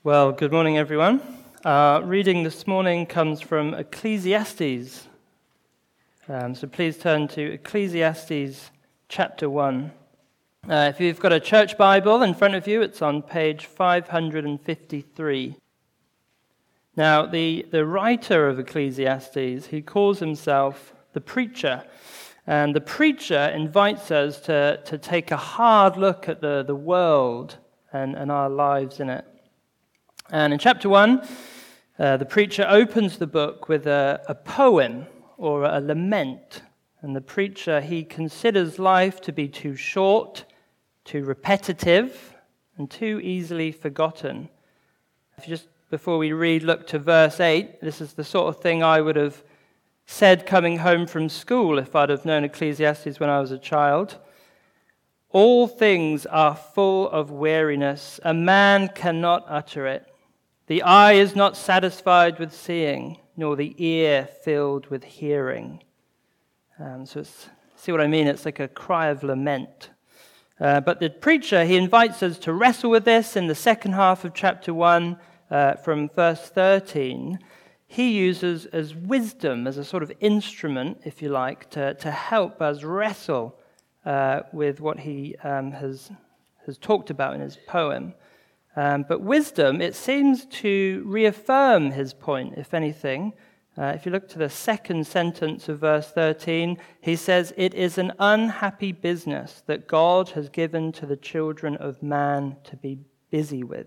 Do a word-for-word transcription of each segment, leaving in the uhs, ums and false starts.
Well, good morning, everyone. Our reading this morning comes from Ecclesiastes. Um, so please turn to Ecclesiastes chapter one. Uh, if you've got a church Bible in front of you, it's on page five hundred fifty-three. Now, the, the writer of Ecclesiastes, he calls himself the preacher. And the preacher invites us to, to take a hard look at the, the world and, and our lives in it. And in chapter one, uh, the preacher opens the book with a, a poem or a lament. And the preacher, he considers life to be too short, too repetitive, and too easily forgotten. If you just, before we read, look to verse eight. This is the sort of thing I would have said coming home from school if I'd have known Ecclesiastes when I was a child. All things are full of weariness. A man cannot utter it. The eye is not satisfied with seeing, nor the ear filled with hearing. Um, so it's, see what I mean? It's like a cry of lament. Uh, but the preacher, he invites us to wrestle with this in the second half of chapter one, uh, from verse thirteen. He uses as wisdom, as a sort of instrument, if you like, to, to help us wrestle uh, with what he um, has, has talked about in his poem. Um, but wisdom, it seems to reaffirm his point, if anything. Uh, if you look to the second sentence of verse thirteen, he says, "It is an unhappy business that God has given to the children of man to be busy with."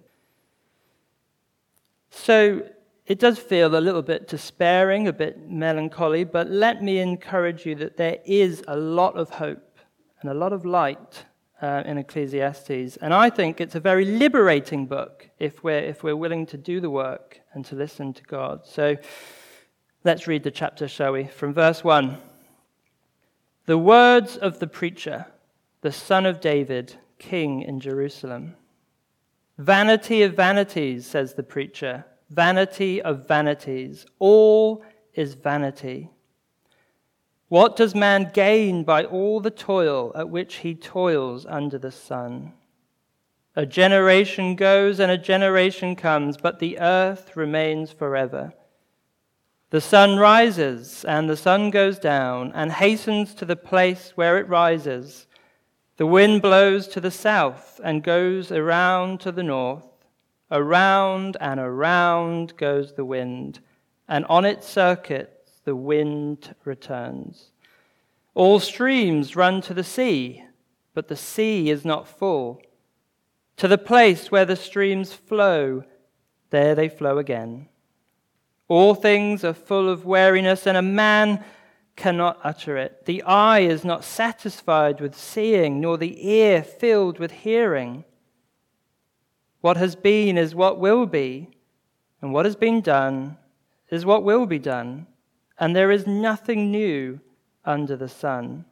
So it does feel a little bit despairing, a bit melancholy, but let me encourage you that there is a lot of hope and a lot of light Uh, in Ecclesiastes. And I think it's a very liberating book if we're, if we're willing to do the work and to listen to God. So let's read the chapter, shall we? From verse one. "The words of the preacher, the son of David, king in Jerusalem. Vanity of vanities, says the preacher, vanity of vanities. All is vanity. What does man gain by all the toil at which he toils under the sun? A generation goes and a generation comes, but the earth remains forever. The sun rises and the sun goes down and hastens to the place where it rises. The wind blows to the south and goes around to the north. Around and around goes the wind, and on its circuit the wind returns. All streams run to the sea, but the sea is not full. To the place where the streams flow, there they flow again. All things are full of weariness, and a man cannot utter it. The eye is not satisfied with seeing, nor the ear filled with hearing. What has been is what will be, and what has been done is what will be done. And there is nothing new under the sun.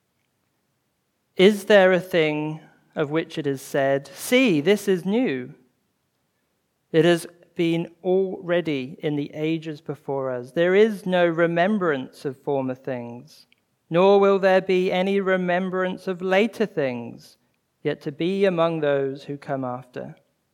Is there a thing of which it is said, 'See, this is new'? It has been already in the ages before us. There is no remembrance of former things, nor will there be any remembrance of later things, yet to be among those who come after.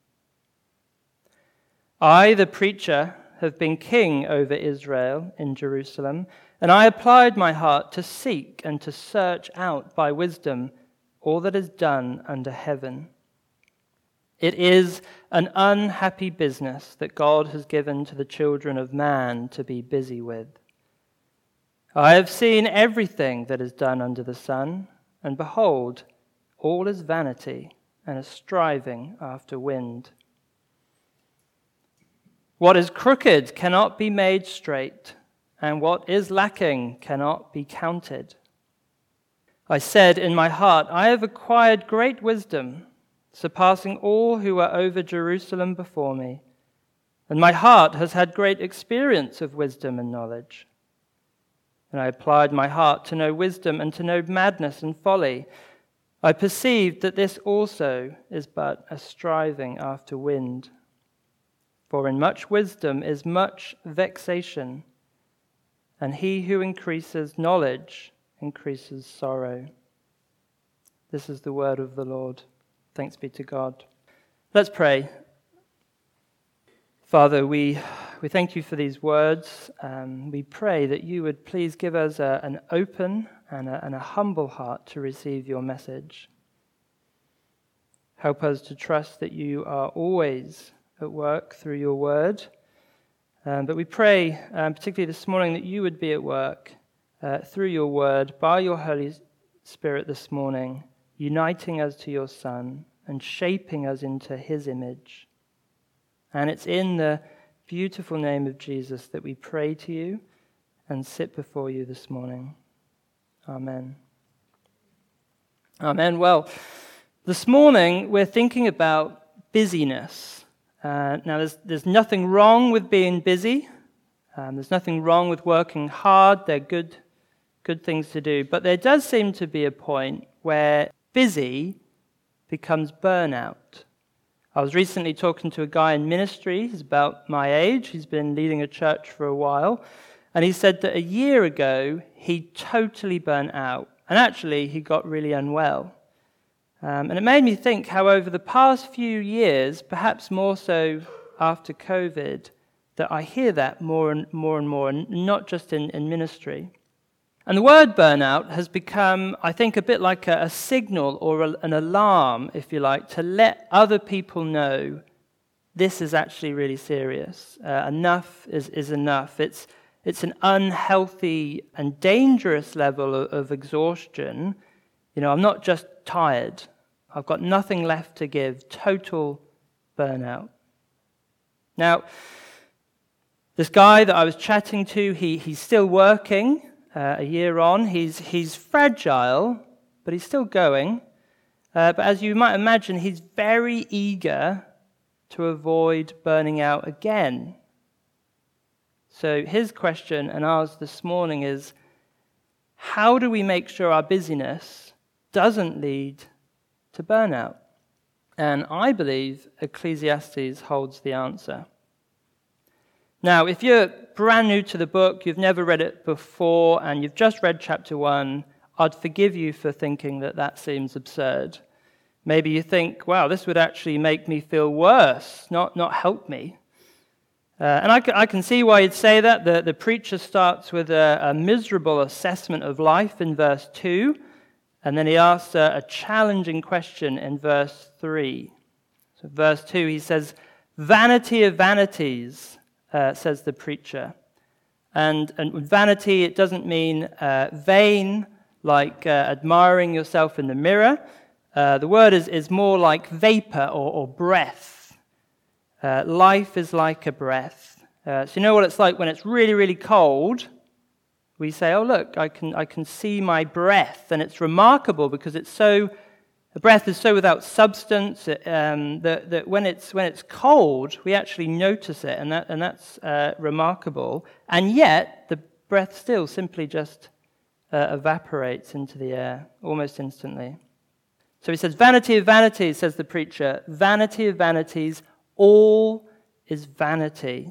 I, the preacher, have been king over Israel in Jerusalem, and I applied my heart to seek and to search out by wisdom all that is done under heaven. It is an unhappy business that God has given to the children of man to be busy with. I have seen everything that is done under the sun, and behold, all is vanity and a striving after wind. What is crooked cannot be made straight, and what is lacking cannot be counted. I said in my heart, I have acquired great wisdom, surpassing all who were over Jerusalem before me, and my heart has had great experience of wisdom and knowledge. And I applied my heart to know wisdom and to know madness and folly. I perceived that this also is but a striving after wind. For in much wisdom is much vexation, and he who increases knowledge increases sorrow. This is the word of the Lord. Thanks be to God. Let's pray. Father, we we thank you for these words. Um, we pray that you would please give us a, an open and a, and a humble heart to receive your message. Help us to trust that you are always at work through your word. Um, but we pray, um, particularly this morning, that you would be at work uh, through your word, by your Holy Spirit this morning, uniting us to your Son and shaping us into his image. And it's in the beautiful name of Jesus that we pray to you and sit before you this morning. Amen. Amen. Well, this morning we're thinking about busyness. Uh, now, there's, there's nothing wrong with being busy. Um, there's nothing wrong with working hard. They're good, good things to do. But there does seem to be a point where busy becomes burnout. I was recently talking to a guy in ministry. He's about my age. He's been leading a church for a while. And he said that a year ago, he totally burnt out. And actually, he got really unwell. Um, and it made me think how over the past few years, perhaps more so after COVID, that I hear that more and more and more, and not just in, in ministry. And the word burnout has become, I think, a bit like a, a signal or a, an alarm, if you like, to let other people know this is actually really serious. Uh, enough is, is enough. It's, it's an unhealthy and dangerous level of, of exhaustion. You know, I'm not just tired. I've got nothing left to give. Total burnout. Now, this guy that I was chatting to, he, he's still working. Uh, a year on, he's he's fragile, but he's still going. Uh, but as you might imagine, he's very eager to avoid burning out again. So his question and ours this morning is, how do we make sure our busyness doesn't lead to burnout? And I believe Ecclesiastes holds the answer. Now, if you're brand new to the book, you've never read it before, and you've just read chapter one, I'd forgive you for thinking that that seems absurd. Maybe you think, wow, this would actually make me feel worse, not, not help me. Uh, and I can, I can see why you'd say that. The, the preacher starts with a, a miserable assessment of life in verse two, and then he asks a, a challenging question in verse three. So verse two, he says, "Vanity of vanities," Uh, says the preacher. And, and vanity, it doesn't mean uh, vain, like uh, admiring yourself in the mirror. Uh, the word is, is more like vapor or, or breath. Uh, life is like a breath. Uh, so you know what it's like when it's really, really cold? We say, oh, look, I can, I can see my breath. And it's remarkable because it's so... The breath is so without substance um, that, that when it's when it's cold, we actually notice it, and that and that's uh, remarkable. And yet, the breath still simply just uh, evaporates into the air almost instantly. So he says, "Vanity of vanities," says the preacher. "Vanity of vanities, all is vanity."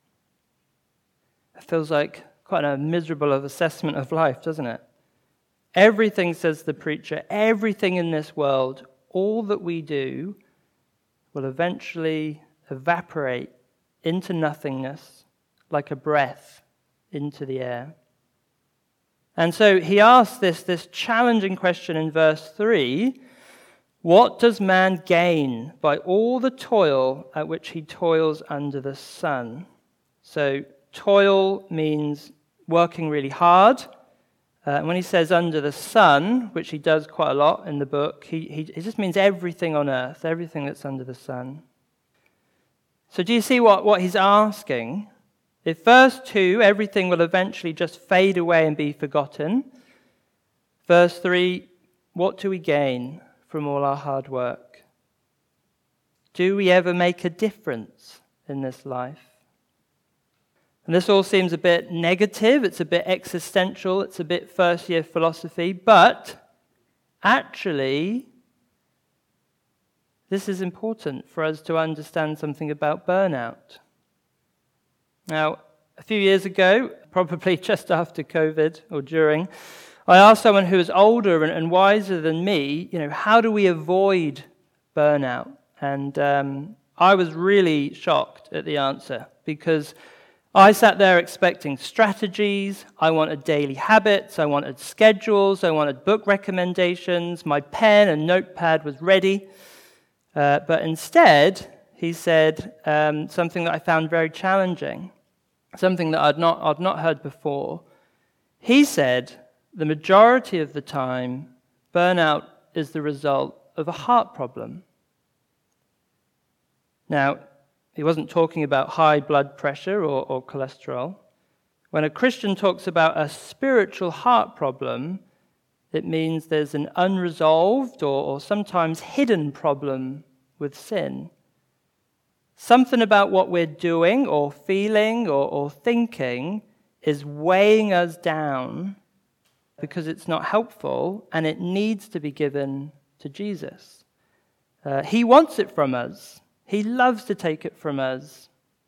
It feels like quite a miserable assessment of life, doesn't it? Everything, says the preacher, everything in this world, all that we do, will eventually evaporate into nothingness like a breath into the air. And so he asks this, this challenging question in verse three, what does man gain by all the toil at which he toils under the sun? So toil means working really hard. Uh, and when he says under the sun, which he does quite a lot in the book, he, he it just means everything on earth, everything that's under the sun. So do you see what, what he's asking? If verse two, everything will eventually just fade away and be forgotten. Verse three, what do we gain from all our hard work? Do we ever make a difference in this life? And this all seems a bit negative, it's a bit existential, it's a bit first-year philosophy, but actually, this is important for us to understand something about burnout. Now, a few years ago, probably just after COVID or during, I asked someone who was older and, and wiser than me, you know, how do we avoid burnout? And um, I was really shocked at the answer, because I sat there expecting strategies, I wanted daily habits, I wanted schedules, I wanted book recommendations, my pen and notepad was ready. Uh, but instead, he said um, something that I found very challenging, something that I'd not, I'd not heard before. He said, the majority of the time, burnout is the result of a heart problem. Now, he wasn't talking about high blood pressure or, or cholesterol. When a Christian talks about a spiritual heart problem, it means there's an unresolved or, or sometimes hidden problem with sin. Something about what we're doing or feeling or, or thinking is weighing us down because it's not helpful, and it needs to be given to Jesus. Uh, he wants it from us. He loves to take it from us,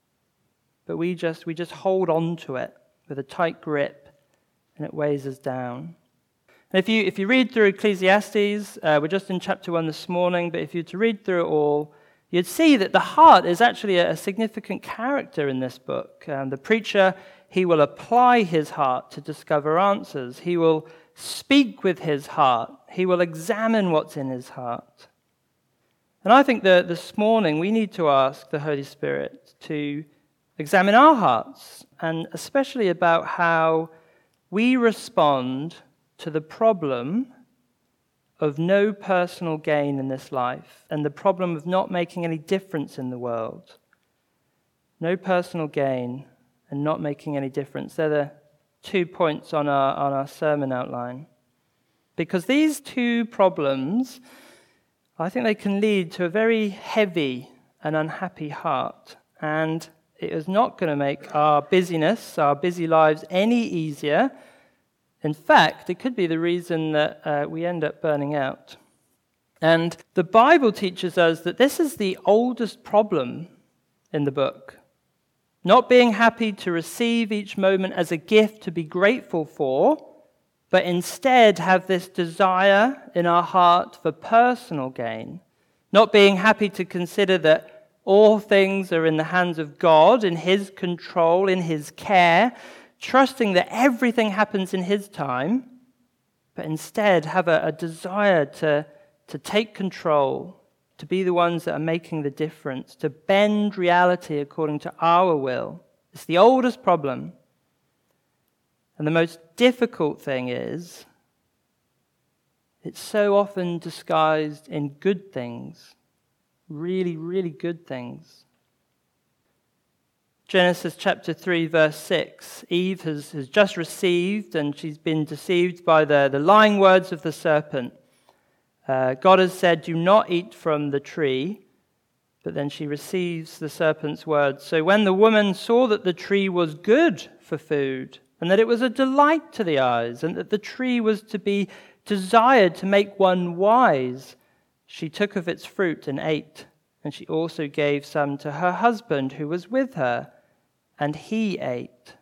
but we just we just hold on to it with a tight grip, and it weighs us down. And if you if you read through Ecclesiastes, uh, we're just in chapter one this morning, but if you were to read through it all, you'd see that the heart is actually a, a significant character in this book. Um, the preacher, he will apply his heart to discover answers. He will speak with his heart. He will examine what's in his heart. And I think that this morning we need to ask the Holy Spirit to examine our hearts, and especially about how we respond to the problem of no personal gain in this life and the problem of not making any difference in the world. No personal gain and not making any difference. They're the two points on our, on our sermon outline. Because these two problems, I think they can lead to a very heavy and unhappy heart. And it is not going to make our busyness, our busy lives, any easier. In fact, it could be the reason that uh, we end up burning out. And the Bible teaches us that this is the oldest problem in the book. Not being happy to receive each moment as a gift to be grateful for, but instead have this desire in our heart for personal gain. Not being happy to consider that all things are in the hands of God, in His control, in His care, trusting that everything happens in His time, but instead have a, a desire to, to take control, to be the ones that are making the difference, to bend reality according to our will. It's the oldest problem. And the most difficult thing is, it's so often disguised in good things, really, really good things. Genesis chapter three, verse six, Eve has, has just received, and she's been deceived by the, the lying words of the serpent. Uh, God has said, do not eat from the tree, but then she receives the serpent's words. So when the woman saw that the tree was good for food, and that it was a delight to the eyes, and that the tree was to be desired to make one wise, she took of its fruit and ate, and she also gave some to her husband who was with her, and he ate.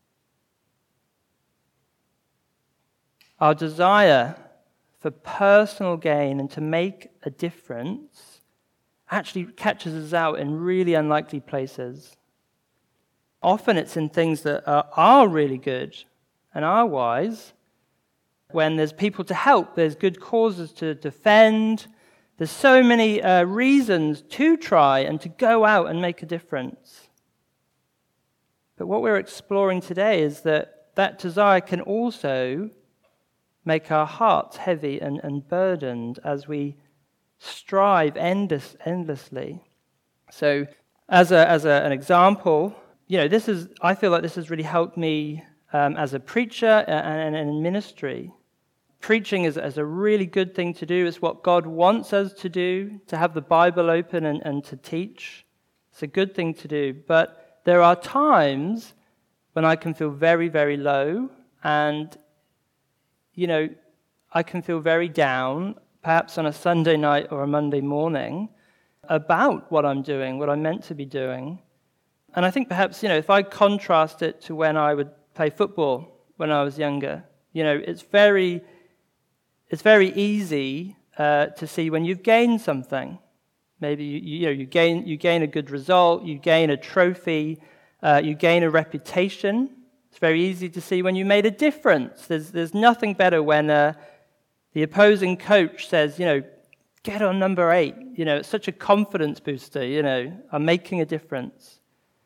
Our desire for personal gain and to make a difference actually catches us out in really unlikely places. Often it's in things that are, are really good and are wise. When there's people to help, there's good causes to defend. There's so many uh, reasons to try and to go out and make a difference. But what we're exploring today is that that desire can also make our hearts heavy and, and burdened as we strive endless, endlessly. So as, a, as a, an example, you know, this is, I feel like this has really helped me um, as a preacher and, and in ministry. Preaching is, is a really good thing to do. It's what God wants us to do, to have the Bible open and, and to teach. It's a good thing to do. But there are times when I can feel very, very low, and, you know, I can feel very down, perhaps on a Sunday night or a Monday morning, about what I'm doing, what I'm meant to be doing. And I think perhaps, you know, if I contrast it to when I would play football when I was younger, you know, it's very, it's very easy uh, to see when you've gained something. Maybe you, you know you gain you gain a good result, you gain a trophy, uh, you gain a reputation. It's very easy to see when you made a difference. There's there's nothing better when uh, the opposing coach says, you know, get on number eight. You know, it's such a confidence booster. You know, I'm making a difference.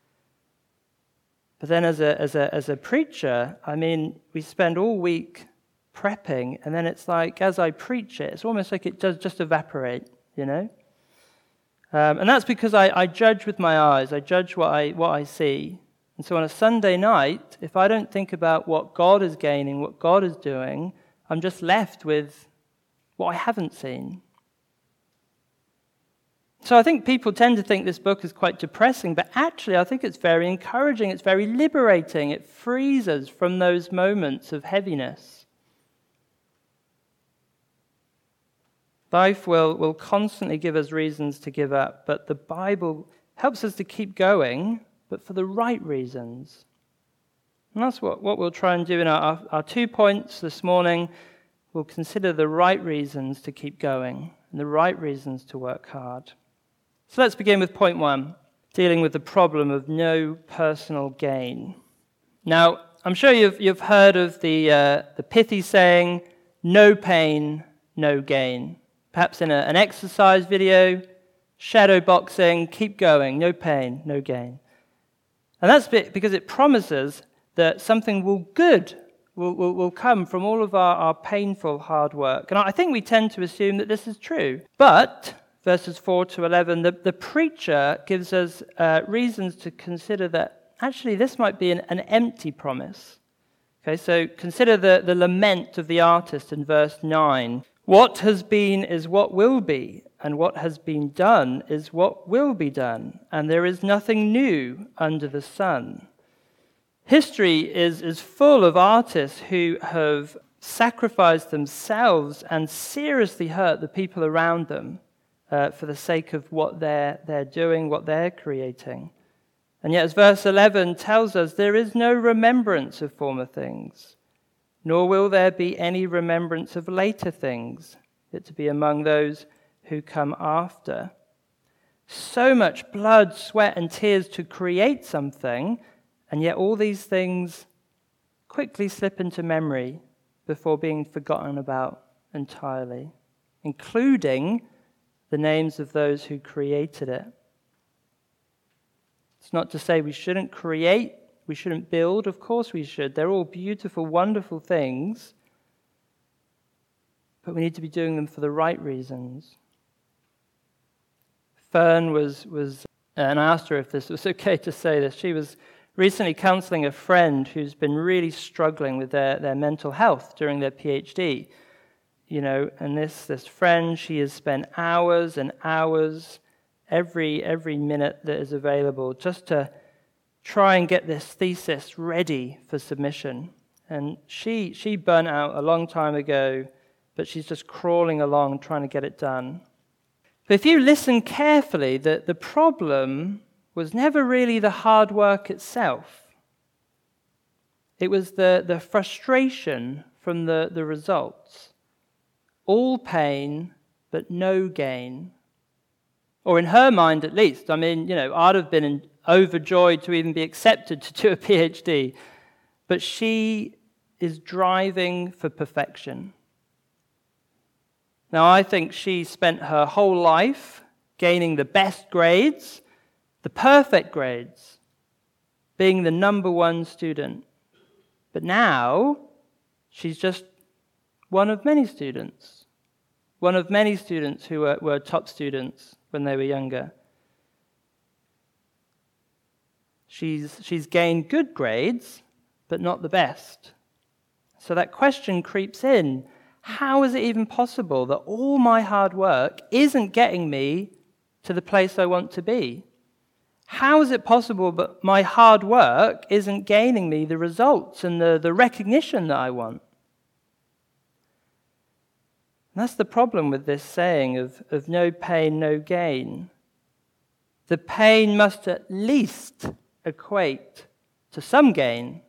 But then, as a as a as a preacher, I mean, we spend all week prepping, and then it's like as I preach it, it's almost like it does just evaporate. You know. Um, and that's because I, I judge with my eyes. I judge what I what I see. And so on a Sunday night, if I don't think about what God is gaining, what God is doing, I'm just left with what I haven't seen. So I think people tend to think this book is quite depressing, but actually I think it's very encouraging. It's very liberating. It frees us from those moments of heaviness. Life will, will constantly give us reasons to give up, but the Bible helps us to keep going, but for the right reasons. And that's what, what we'll try and do in our, our, our two points this morning. We'll consider the right reasons to keep going and the right reasons to work hard. So let's begin with point one, dealing with the problem of no personal gain. Now, I'm sure you've, you've heard of the, uh, the pithy saying, no pain, no gain. Perhaps in a, an exercise video, shadow boxing, keep going, no pain, no gain. And that's because it promises that something will good will, will, will come from all of our, our painful hard work. And I think we tend to assume that this is true. But, verses four to eleven, the, the preacher gives us uh, reasons to consider that actually this might be an, an empty promise. Okay, so consider the, the lament of the artist in verse nine. What has been is what will be, and what has been done is what will be done, and there is nothing new under the sun. History is, is full of artists who have sacrificed themselves and seriously hurt the people around them uh, for the sake of what they're, they're doing, what they're creating. And yet, as verse eleven tells us, there is no remembrance of former things, nor will there be any remembrance of later things, yet to be among those who come after. So much blood, sweat, and tears to create something, and yet all these things quickly slip into memory before being forgotten about entirely, including the names of those who created it. It's not to say we shouldn't create, we shouldn't build. Of course we should. They're all beautiful, wonderful things. But we need to be doing them for the right reasons. Fern was, was uh, and I asked her if this was okay to say this, she was recently counseling a friend who's been really struggling with their, their mental health during their PhD. You know, and this, this friend, she has spent hours and hours, every, every minute that is available, just to try and get this thesis ready for submission. And she she burnt out a long time ago, but she's just crawling along trying to get it done. But if you listen carefully, the, the problem was never really the hard work itself. It was the, the frustration from the, the results. All pain, but no gain. Or in her mind, at least. I mean, you know, I'd have been in, overjoyed to even be accepted to do a PhD. But she is driving for perfection. Now, I think she spent her whole life gaining the best grades, the perfect grades, being the number one student. But now, she's just one of many students. One of many students who were, were top students when they were younger. She's, she's gained good grades, but not the best. So that question creeps in. How is it even possible that all my hard work isn't getting me to the place I want to be? How is it possible that my hard work isn't gaining me the results and the, the recognition that I want? And that's the problem with this saying of, of no pain, no gain. The pain must at least equate to some gain.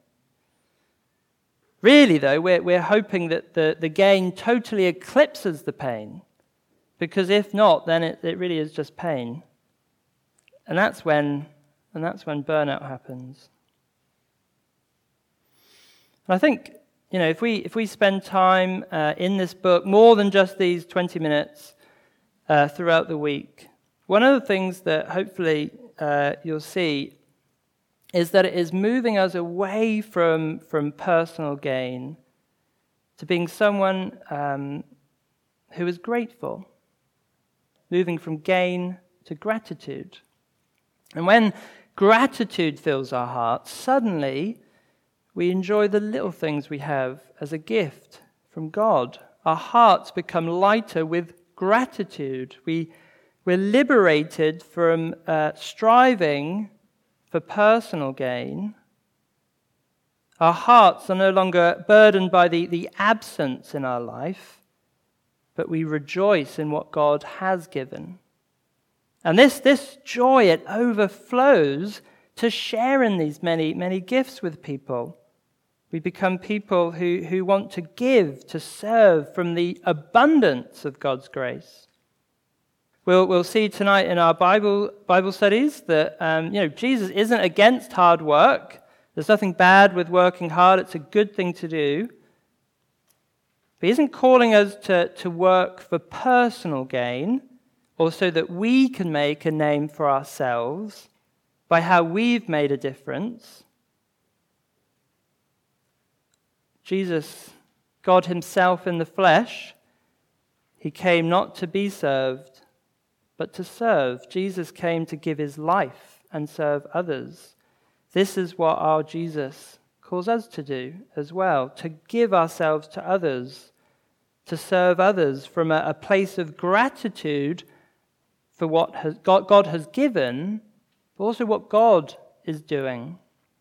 Really, though, we're, we're hoping that the, the gain totally eclipses the pain. Because if not, then it, it really is just pain. And that's when and that's when burnout happens. And I think, you know, if we if we spend time uh, in this book, more than just these twenty minutes uh, throughout the week, one of the things that hopefully uh, you'll see is that it is moving us away from, from personal gain to being someone um, who is grateful, moving from gain to gratitude. And when gratitude fills our hearts, suddenly we enjoy the little things we have as a gift from God. Our hearts become lighter with gratitude. We, we're liberated from uh, striving for personal gain. Our hearts are no longer burdened by the, the absence in our life, but we rejoice in what God has given. And this, this joy, it overflows to share in these many, many gifts with people. We become people who, who want to give, to serve from the abundance of God's grace. We'll, we'll see tonight in our Bible Bible studies that um, you know Jesus isn't against hard work. There's nothing bad with working hard. It's a good thing to do. But he isn't calling us to, to work for personal gain, or so that we can make a name for ourselves by how we've made a difference. Jesus, God himself in the flesh, he came not to be served, but to serve. Jesus came to give his life and serve others. This is what our Jesus calls us to do as well, to give ourselves to others, to serve others from a, a place of gratitude for what has, God, God has given, but also what God is doing.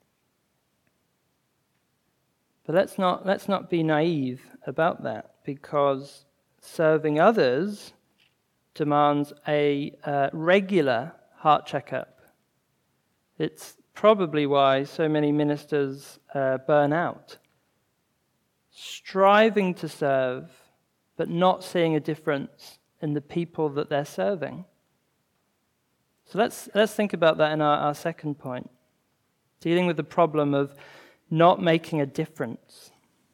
But let's not, let's not be naive about that, because serving others demands a uh, regular heart checkup. It's probably why so many ministers uh, burn out. Striving to serve, but not seeing a difference in the people that they're serving. So let's let's think about that in our, our second point. Dealing with the problem of not making a difference.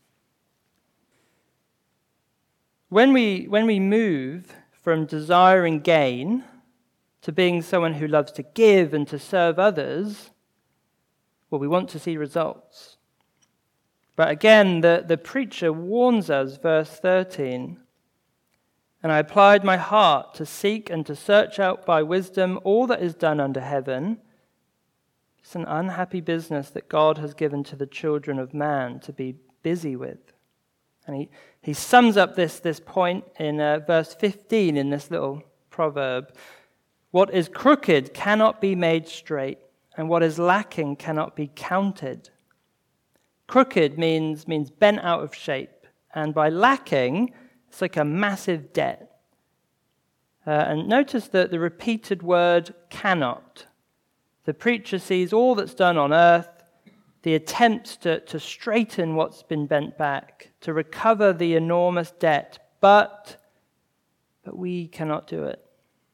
When we when we move from desiring gain to being someone who loves to give and to serve others, well, we want to see results. But again, the, the preacher warns us, verse thirteen, "And I applied my heart to seek and to search out by wisdom all that is done under heaven." It's an unhappy business that God has given to the children of man to be busy with. And he, he sums up this, this point in uh, verse fifteen in this little proverb. "What is crooked cannot be made straight, and what is lacking cannot be counted." Crooked means, means bent out of shape, and by lacking, it's like a massive debt. Uh, and notice that the repeated word cannot. The preacher sees all that's done on earth, the attempts to, to straighten what's been bent back, to recover the enormous debt, but, but we cannot do it.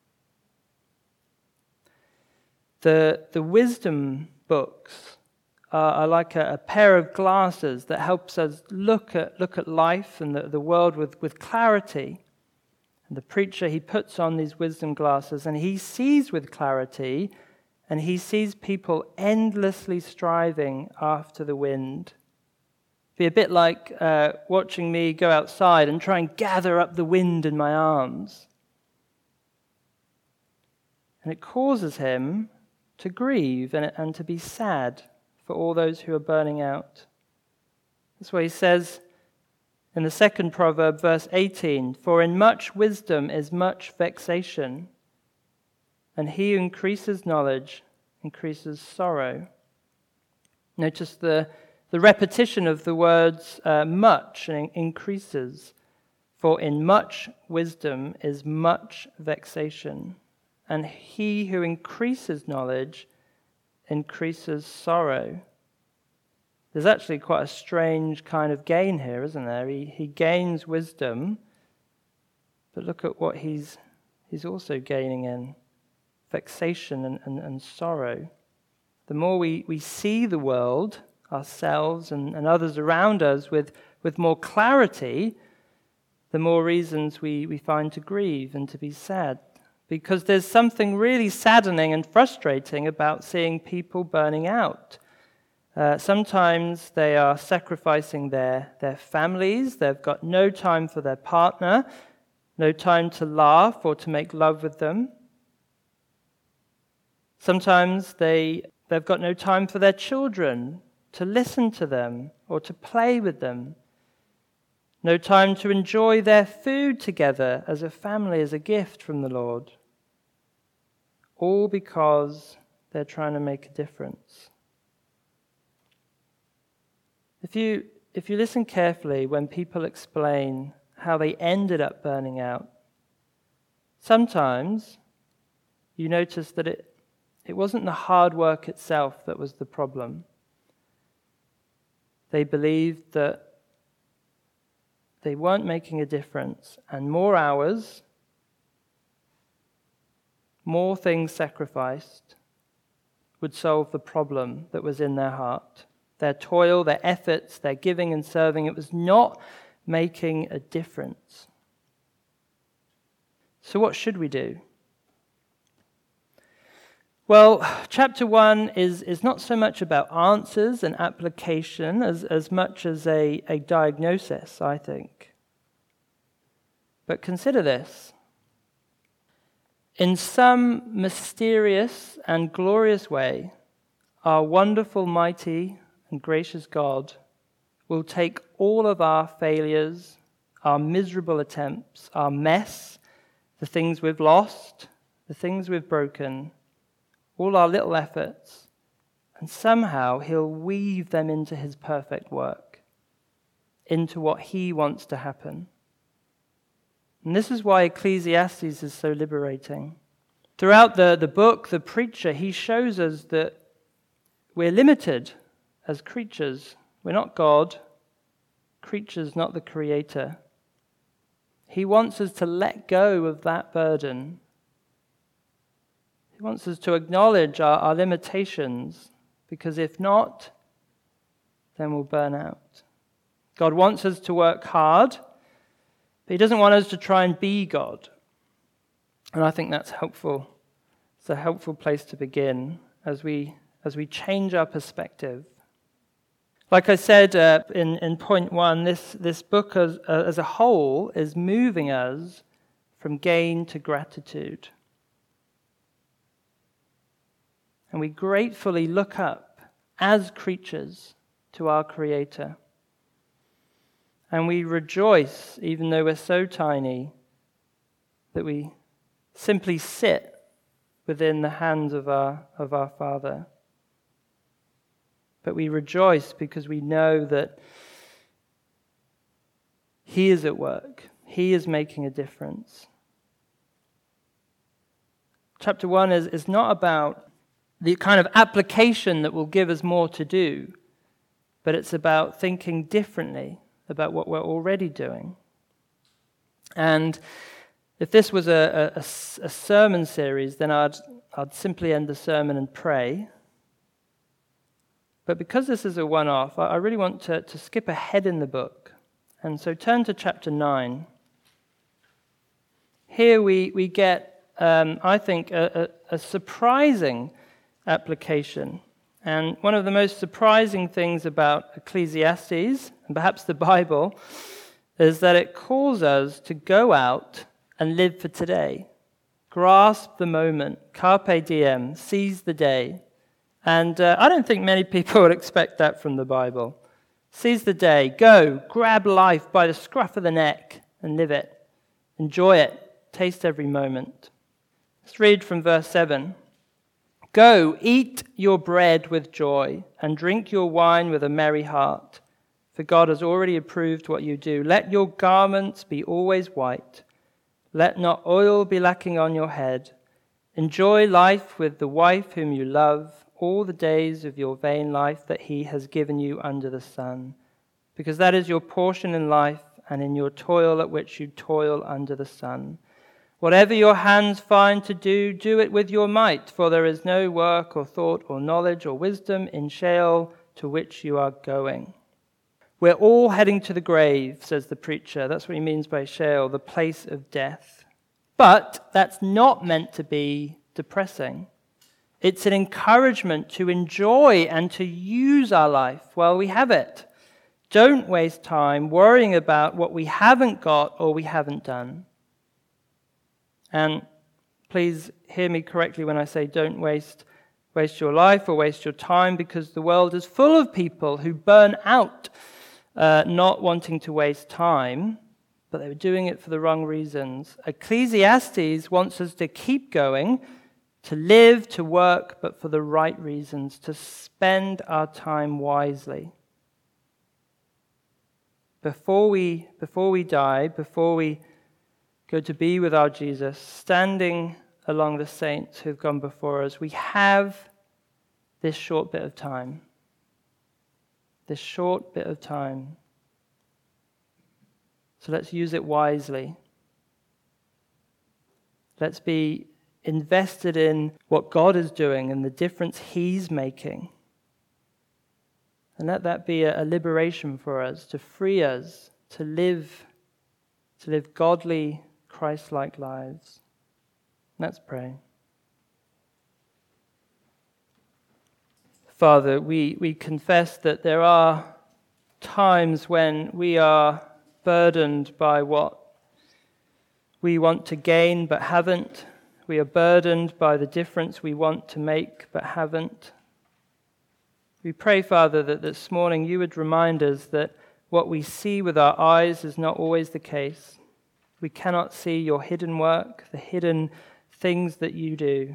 The, the wisdom books are, are like a, a pair of glasses that helps us look at, look at life and the, the world with, with clarity. And the preacher, he puts on these wisdom glasses and he sees with clarity. And he sees people endlessly striving after the wind. It'd be a bit like uh, watching me go outside and try and gather up the wind in my arms. And it causes him to grieve and, and to be sad for all those who are burning out. That's why he says in the second proverb, verse eighteen, "For in much wisdom is much vexation, and he who increases knowledge increases sorrow." Notice the, the repetition of the words uh, much and increases. "For in much wisdom is much vexation, and he who increases knowledge increases sorrow." There's actually quite a strange kind of gain here, isn't there? He, he gains wisdom, But look at what he's, he's also gaining in vexation and, and, and sorrow. The more we, we see the world, ourselves and, and others around us with, with more clarity, the more reasons we, we find to grieve and to be sad. Because there's something really saddening and frustrating about seeing people burning out. Uh, sometimes they are sacrificing their, their families. They've got no time for their partner, no time to laugh or to make love with them. Sometimes they, they've got no time for their children, to listen to them or to play with them. No time to enjoy their food together as a family, as a gift from the Lord. All because they're trying to make a difference. If you, if you listen carefully when people explain how they ended up burning out, sometimes you notice that it, it wasn't the hard work itself that was the problem. They believed that they weren't making a difference, and more hours, more things sacrificed would solve the problem that was in their heart. Their toil, their efforts, their giving and serving, it was not making a difference. So what should we do? Well, chapter one is, is not so much about answers and application as, as much as a, a diagnosis, I think. But consider this. In some mysterious and glorious way, our wonderful, mighty, and gracious God will take all of our failures, our miserable attempts, our mess, the things we've lost, the things we've broken, all our little efforts, and somehow he'll weave them into his perfect work, into what he wants to happen. And this is why Ecclesiastes is so liberating. Throughout the, the book, the preacher, he shows us that we're limited as creatures. We're not God, creatures, not the Creator. He wants us to let go of that burden. He wants us to acknowledge our, our limitations, because if not, then we'll burn out. God wants us to work hard, but he doesn't want us to try and be God. And I think that's helpful. It's a helpful place to begin as we as we change our perspective. Like I said uh, in, in point one, this, this book as, uh, as a whole is moving us from gain to gratitude. And we gratefully look up as creatures to our Creator. And we rejoice, even though we're so tiny, that we simply sit within the hands of our, of our Father. But we rejoice because we know that he is at work. He is making a difference. Chapter one is, is not about the kind of application that will give us more to do, but it's about thinking differently about what we're already doing. And if this was a, a, a sermon series, then I'd, I'd simply end the sermon and pray. But because this is a one-off, I really want to, to skip ahead in the book. And so turn to chapter nine. Here we, we get, um, I think, a, a, a surprising application. And one of the most surprising things about Ecclesiastes, and perhaps the Bible, is that it calls us to go out and live for today. Grasp the moment, carpe diem, seize the day. And uh, I don't think many people would expect that from the Bible. Seize the day, go, grab life by the scruff of the neck and live it. Enjoy it, taste every moment. Let's read from verse seven. Go, eat your bread with joy and drink your wine with a merry heart, for God has already approved what you do. Let your garments be always white. Let not oil be lacking on your head. Enjoy life with the wife whom you love, all the days of your vain life that he has given you under the sun, because that is your portion in life, and in your toil at which you toil under the sun. Whatever your hands find to do, do it with your might, for there is no work or thought or knowledge or wisdom in Sheol to which you are going. We're all heading to the grave, says the preacher. That's what he means by Sheol, the place of death. But that's not meant to be depressing. It's an encouragement to enjoy and to use our life while we have it. Don't waste time worrying about what we haven't got or we haven't done. And please hear me correctly when I say don't waste waste your life or waste your time, because the world is full of people who burn out uh, not wanting to waste time, but they were doing it for the wrong reasons. Ecclesiastes wants us to keep going, to live, to work, but for the right reasons, to spend our time wisely. Before we, before we die, before we go to be with our Jesus, standing along the saints who've gone before us, we have this short bit of time. This short bit of time. So let's use it wisely. Let's be invested in what God is doing and the difference He's making. And let that be a, a liberation for us, to free us to live, to live godly, Christ-like lives. Let's pray. Father, we, we confess that there are times when we are burdened by what we want to gain but haven't. We are burdened by the difference we want to make but haven't. We pray, Father, that this morning you would remind us that what we see with our eyes is not always the case. We cannot see your hidden work, the hidden things that you do.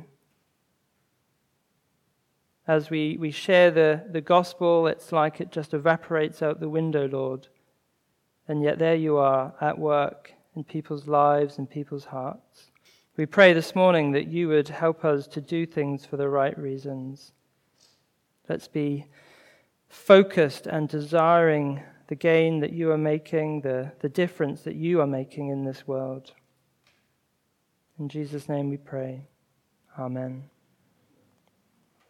As we, we share the, the gospel, it's like it just evaporates out the window, Lord. And yet there you are at work in people's lives and people's hearts. We pray this morning that you would help us to do things for the right reasons. Let's be focused and desiring the gain that you are making, the, the difference that you are making in this world. In Jesus' name we pray. Amen.